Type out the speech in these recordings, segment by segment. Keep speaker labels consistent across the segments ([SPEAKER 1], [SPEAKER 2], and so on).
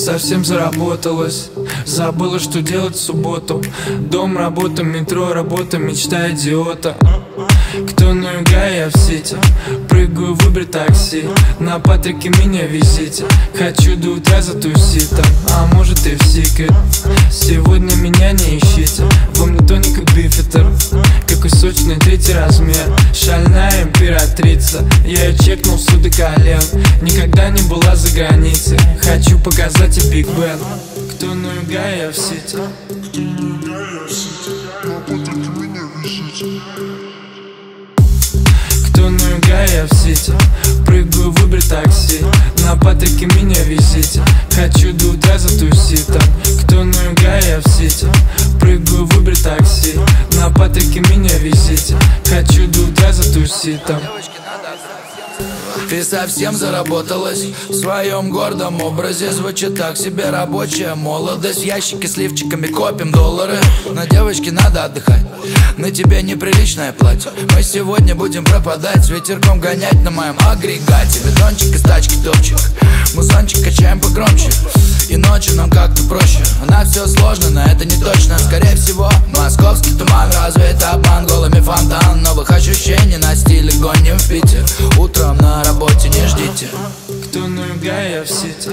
[SPEAKER 1] совсем заработалась. Забыла, что делать в субботу. Дом, работа, метро, работа, мечта идиота. Кто на юга, я в сити. Прыгаю в Uber такси. На Патрике меня везите. Хочу до утра затусить там, а может и в секрет. Сегодня меня не ищите. Во мне тоник и бифитер. Какой сочный третий размер. Шальная императрица. Я ее чекнул сюда колен. Никогда не была за границей. Хочу показать и Биг Бен. Кто на юга, я в сити. Кто на юга, я в сити. Прыгаю в Uber такси. На Патрике меня везите. Хочу до утра затусить там. Кто на юга, я в сити. Прыгаю в Uber такси. На Патрике меня везите. Хочу до утра затусить там.
[SPEAKER 2] Ты совсем заработалась в своем гордом образе. Звучит так себе рабочая молодость. В ящике с лифчиками копим доллары. На девочке надо отдыхать, на тебе неприличное платье. Мы сегодня будем пропадать, с ветерком гонять на моем агрегате. Бетончик из тачки топчик, музончик качаем погромче. И ночью нам как-то проще. У нас все сложно, но это не точно. Скорее всего, московский туман. Разве это обман? Голыми фонтан новых ощущений на стиле гоним в Питер. Утром на работе не ждите.
[SPEAKER 1] Кто на юга, я в сити.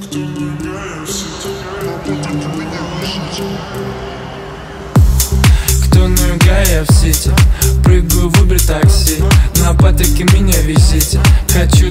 [SPEAKER 1] Кто на юга, я в сити. Прыгаю в Uber такси. На Патрике меня везите. Хочу